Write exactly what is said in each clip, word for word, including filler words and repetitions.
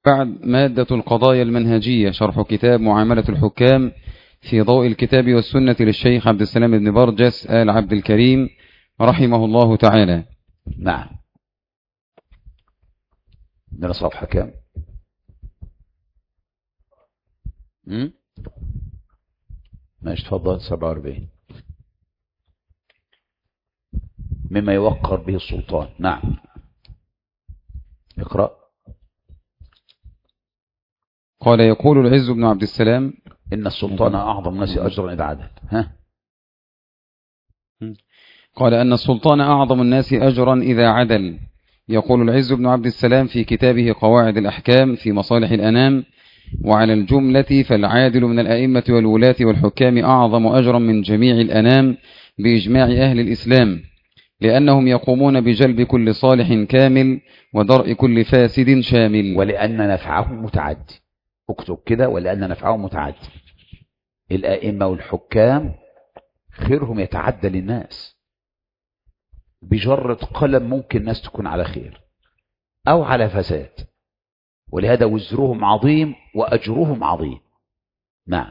بعد مادة القضايا المنهجية، شرح كتاب معاملة الحكام في ضوء الكتاب والسنة للشيخ عبد السلام بن برجس آل عبد الكريم رحمه الله تعالى. نعم. من صفحة كام؟ ماشي، تفضل. سبعة وأربعين. مما يوقر به السلطان. نعم، اقرأ. قال: يقول العز بن عبد السلام: إن السلطان أعظم الناس أجرا إذا عدل. ها؟ قال: أن السلطان أعظم الناس أجرا إذا عدل. يقول العز بن عبد السلام في كتابه قواعد الأحكام في مصالح الأنام: وعلى الجملة فالعادل من الأئمة والولاة والحكام أعظم أجرا من جميع الأنام بإجماع أهل الإسلام، لأنهم يقومون بجلب كل صالح كامل ودرء كل فاسد شامل. ولأن نفعهم متعدي. اكتب كده: ولأن نفعهم متعدي. الأئمة والحكام خيرهم يتعدى للناس، بجرة قلم ممكن الناس تكون على خير أو على فساد، ولهذا وزرهم عظيم وأجرهم عظيم. نعم.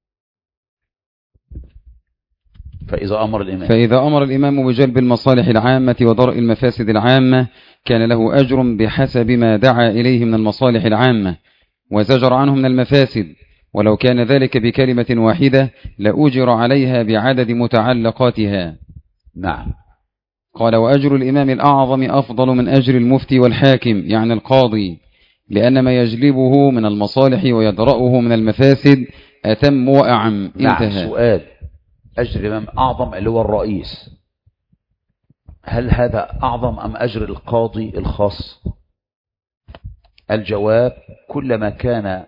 فإذا أمر الإمام فإذا أمر الإمام بجلب المصالح العامة ودرء المفاسد العامة كان له أجر بحسب ما دعا إليه من المصالح العامة وزجر عنه من المفاسد، ولو كان ذلك بكلمة واحدة لأجر عليها بعدد متعلقاتها. نعم. قال: وأجر الإمام الأعظم أفضل من أجر المفتي والحاكم، يعني القاضي، لأن ما يجلبه من المصالح ويدرأه من المفاسد أتم وأعم. نعم. انتهى. سؤال: أجر الإمام أعظم اللي هو الرئيس، هل هذا أعظم أم أجر القاضي الخاص؟ الجواب: كلما كان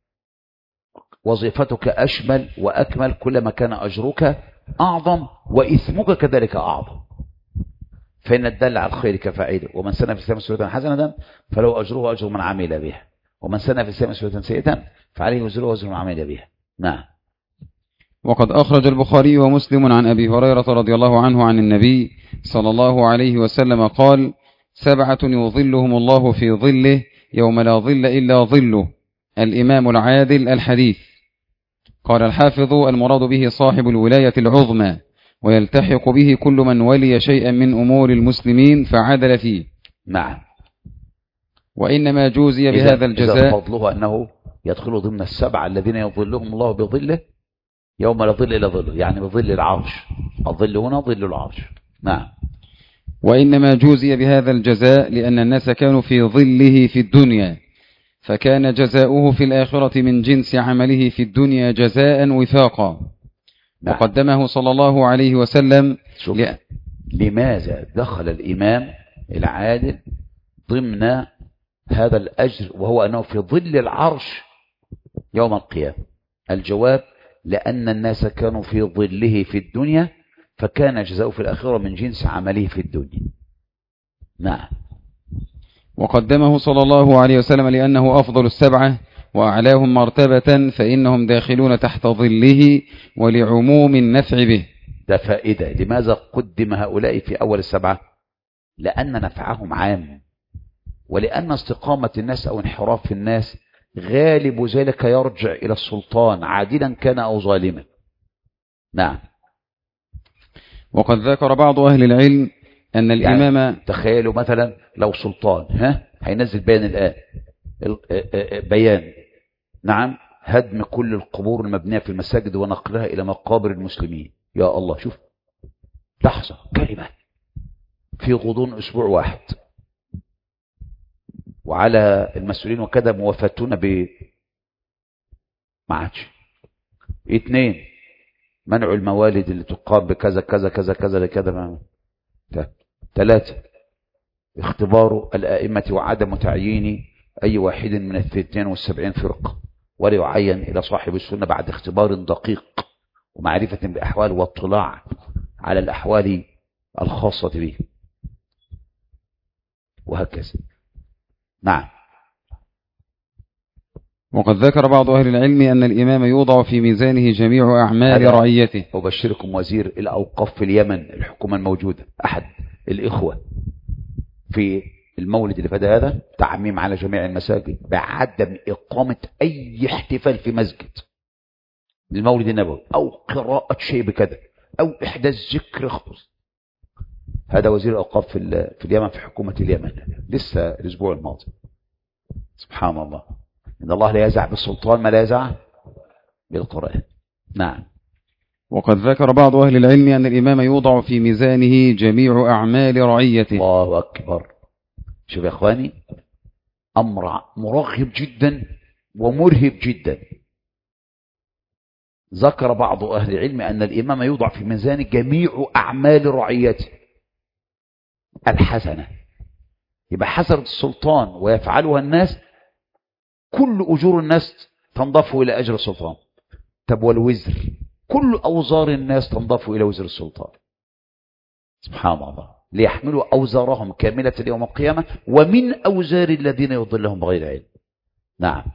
وظيفتك أشمل وأكمل كلما كان أجرك أعظم وإثمك كذلك أعظم. فإن الدل على الخير كفاعله، ومن سن في الإسلام سنة حسنة فلو أجره أجر من عمل بها، ومن سن في الإسلام سنة سيئة فعليه وزره وزر من عمل بها. نعم. وقد أخرج البخاري ومسلم عن أبي هريرة رضي الله عنه عن النبي صلى الله عليه وسلم قال: سبعة يظلهم الله في ظله يوم لا ظل إلا ظله: الإمام العادل. الحديث. قال الحافظ: المراد به صاحب الولاية العظمى، ويلتحق به كل من ولي شيئا من أمور المسلمين فعدل فيه. نعم. وإنما جوزي بهذا الجزاء. إذا فضله أنه يدخل ضمن السبعة الذين يظلهم الله بظله يوم لا ظل إلا ظله، يعني بظل العرش. الظل هنا ظل العرش. نعم. وإنما جوزي بهذا الجزاء لأن الناس كانوا في ظله في الدنيا، فكان جزاؤه في الآخرة من جنس عمله في الدنيا جزاء وفاقا. نعم. وقدمه صلى الله عليه وسلم. ل... لماذا دخل الإمام العادل ضمن هذا الأجر وهو أنه في ظل العرش يوم القيامة؟ الجواب: لأن الناس كانوا في ظله في الدنيا فكان جزاؤه في الآخرة من جنس عمله في الدنيا. نعم. وقدمه صلى الله عليه وسلم لأنه أفضل السبعة وأعلاهم مرتبة، فإنهم داخلون تحت ظله ولعموم النفع به. ده فائدة. لماذا قدم هؤلاء في أول السبعة؟ لأن نفعهم عام، ولأن استقامة الناس أو انحراف الناس غالب ذلك يرجع إلى السلطان عادلا كان أو ظالما. نعم. وقد ذكر بعض أهل العلم أن الإمام يعني تخيلوا مثلا لو سلطان ها هينزل بيان الآن بيان نعم هدم كل القبور المبنية في المساجد ونقلها إلى مقابر المسلمين. يا الله، شوف لحظة كلمة في غضون أسبوع واحد، وعلى المسؤولين وكذا موافاتون ب ما عادش. اثنين، منع الموالد اللي تقام بكذا كذا كذا كذا لكذا. ثلاثة، اختبار الآئمة وعدم تعيين أي واحد من الاثنين والسبعين فرقة، ولا يعين إلى صاحب السنة بعد اختبار دقيق ومعرفة بأحوال واطلاع على الأحوال الخاصة به، وهكذا. نعم. وقد ذكر بعض أهل العلم أن الإمام يوضع في ميزانه جميع أعمال رعيته. أبشركم وزير الأوقاف في اليمن، الحكومة الموجودة، أحد الإخوة في المولد اللي فات هذا تعميم على جميع المساجد بعدم إقامة أي احتفال في مسجد للمولد النبوي أو قراءة شيء بكذا أو إحداث ذكر خاص. هذا وزير الأوقاف في, في اليمن، في حكومة اليمن، لسه الأسبوع الماضي. سبحان الله، إن الله لا يزع بالسلطان ما لا يزع بالقرآن. نعم. وقد ذكر بعض أهل العلم أن الإمام يوضع في ميزانه جميع أعمال رعيته. الله أكبر. شوف يا إخواني، أمر مرغب جدا ومرهب جدا. ذكر بعض أهل العلم أن الإمام يوضع في ميزان جميع أعمال رعيته الحسنة، يبقى حسنة السلطان ويفعلها الناس كل أجور الناس تنضاف إلى أجر السلطان. طب والوزر، كل أوزار الناس تنضاف إلى وزر السلطان. سبحان الله، ليحملوا أوزارهم كاملة يوم القيامة ومن أوزار الذين يضلهم بغير علم. نعم.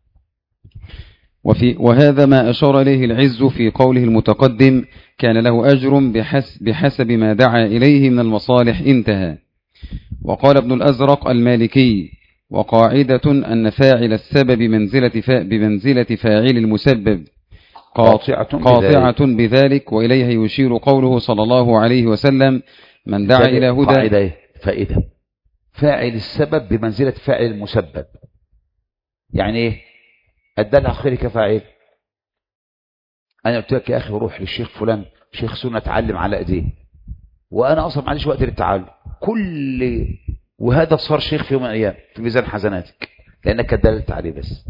وفي وهذا ما أشار إليه العز في قوله المتقدم كان له أجر بحسب, بحسب ما دعا إليه من المصالح، انتهى. وقال ابن الأزرق المالكي: وقاعدة أن فاعل السبب منزلة فا بمنزلة فاعل المسبب قاطعة, قاطعة بذلك، وإليها يشير قوله صلى الله عليه وسلم: من دعا إلى هدى. فإذا فاعل السبب بمنزلة فاعل المسبب، يعني إيه؟ أدلها خير كفاعل. أنا قلت لك يا أخي روح للشيخ فلان شيخ سنة اتعلم على إيديه، وأنا أصلا معلش وقت للتعلم كل، وهذا صار شيخ في يوم من الأيام في ميزان حسناتك لأنك دلت عليه بس.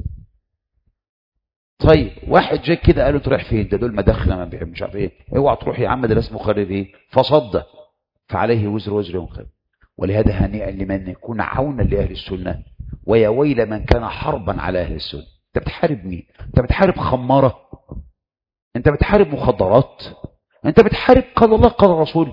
طيب واحد جاي كده قال له تروح فين؟ ده دول مدخنه ما بيحب مش عارف ايه، اوعى تروح يا عم ده اسمه خريب ايه، فصد فعليه وزر وزر يوم خير. ولهذا هنيئا لمن يكون عونا لأهل السنة، ويا ويل من كان حربا على أهل السنة. انت بتحارب مين؟ انت بتحارب خمارة؟ انت بتحارب مخدرات؟ انت بتحارب قال الله قال الرسول؟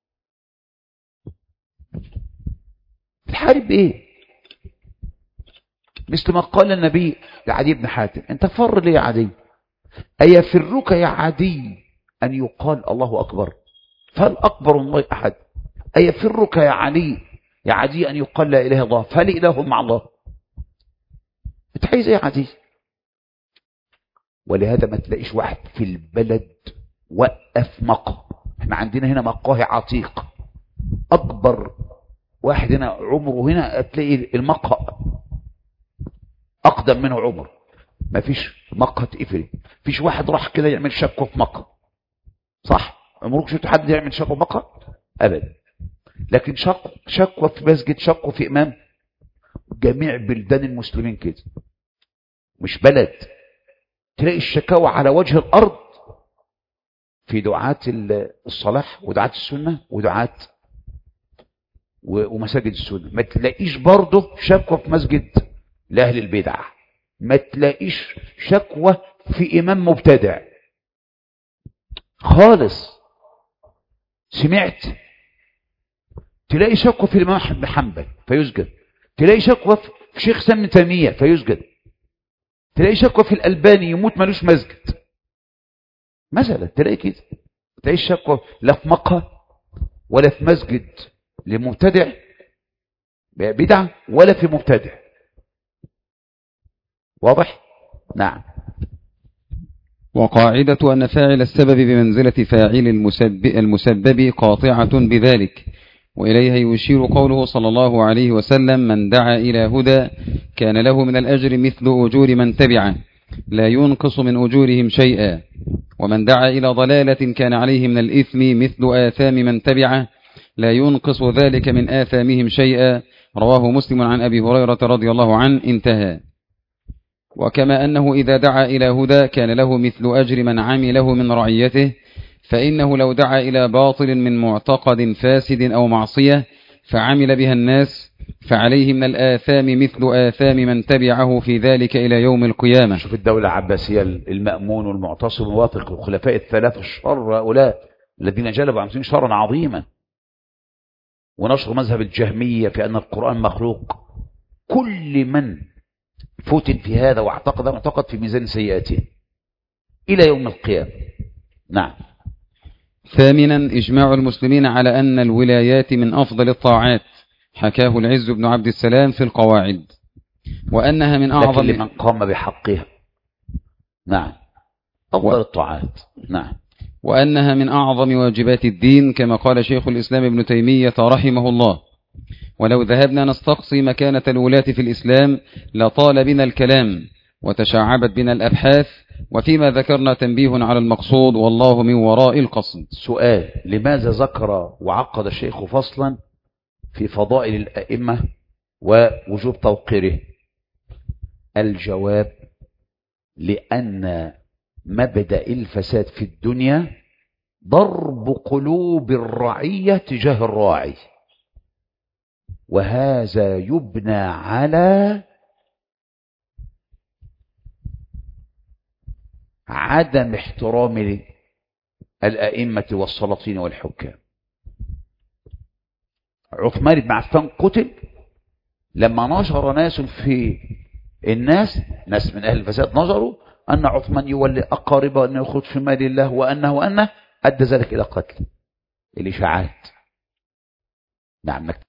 بتحارب ايه؟ مثل ما قال النبي لعدي بن حاتم: انت فر ليه يا عدي؟ أيفرك يا عدي أن يقال الله أكبر؟ فهل أكبر الله أحد؟ أيفرك يا علي يا عدي أن يقال لا إله إلا الله؟ فهل إله مع الله؟ بتحيز يا عدي. ولهذا ما تلاقيش واحد في البلد وقف مقهى. احنا عندنا هنا مقاهي عتيق، أكبر واحد هنا عمره هنا تلاقي المقهى أقدم منه عمر. ما فيش مقهى تقفل، فيش واحد راح كده يعمل شكوى في مقهى، صح؟ عمرك شفت حد يعمل شكوى في مقهى؟ أبدا. لكن شكوى شكوى في مسجد، شكوى في إمام. جميع بلدان المسلمين كده، مش بلد تلاقي الشكاوى على وجه الأرض في دعاة الصلاح ودعاة السنة ودعاة ومساجد السنة. ما تلاقيش برضه شكوى في مسجد لأهل البدع، ما تلاقيش شكوى في إمام مبتدع خالص. سمعت؟ تلاقي شكوى في الإمام أحمد بن حنبل فيسجد، تلاقي شكوى في شيخ سام تيمية فيسجد، تلاقي شكوى في الألباني يموت ملوش مسجد مثلا. تلاقي كده، تلاقي شكوى لا في مقهى ولا في مسجد لمبتدع بدعة ولا في مبتدع. واضح؟ نعم. وقاعدة أن فاعل السبب بمنزلة فاعل المسبب, المسبب قاطعة بذلك، وإليها يشير قوله صلى الله عليه وسلم: من دعا إلى هدى كان له من الأجر مثل أجور من تبعه لا ينقص من أجورهم شيئا، ومن دعا إلى ضلالة كان عليه من الإثم مثل آثام من تبعه لا ينقص ذلك من آثامهم شيئا. رواه مسلم عن أبي هريرة رضي الله عنه، انتهى. وكما أنه إذا دعا إلى هدى كان له مثل أجر من عمله من رعيته، فإنه لو دعا إلى باطل من معتقد فاسد أو معصية فعمل بها الناس فعليه من الآثام مثل آثام من تبعه في ذلك إلى يوم القيامة. شوف الدولة العباسية، المأمون والمعتصم والواثق والخلفاء الثلاثة الشر هؤلاء الذين جلبوا عن مسلمين شرا عظيما، ونشر مذهب الجهمية في أن القرآن مخلوق. كل من فتن في هذا واعتقد معتقد في ميزان سيئاته إلى يوم القيامة. نعم. ثامنا، إجماع المسلمين على أن الولايات من أفضل الطاعات، حكاه العز بن عبد السلام في القواعد. وأنها من أعظم لكن لمن قام بحقها. نعم. أفضل و... الطاعات. نعم. وأنها من أعظم واجبات الدين كما قال شيخ الإسلام ابن تيمية رحمه الله. ولو ذهبنا نستقصي مكانة الولاة في الإسلام لطال بنا الكلام وتشعبت بنا الأبحاث، وفيما ذكرنا تنبيه على المقصود والله من وراء القصد. سؤال: لماذا ذكر وعقد الشيخ فصلا في فضائل الأئمة ووجوب توقيره؟ الجواب: لأن مبدأ الفساد في الدنيا ضرب قلوب الرعية تجاه الراعي، وهذا يبنى على عدم احترام الأئمة والسلاطين والحكام. عثمان بن عفان قتل لما نشر ناس في الناس، ناس من أهل الفساد نظروا أن عثمان يولي أقاربه أن يخرج في مال الله وأنه وأنه أدى ذلك إلى قتل الإشاعات. نعم.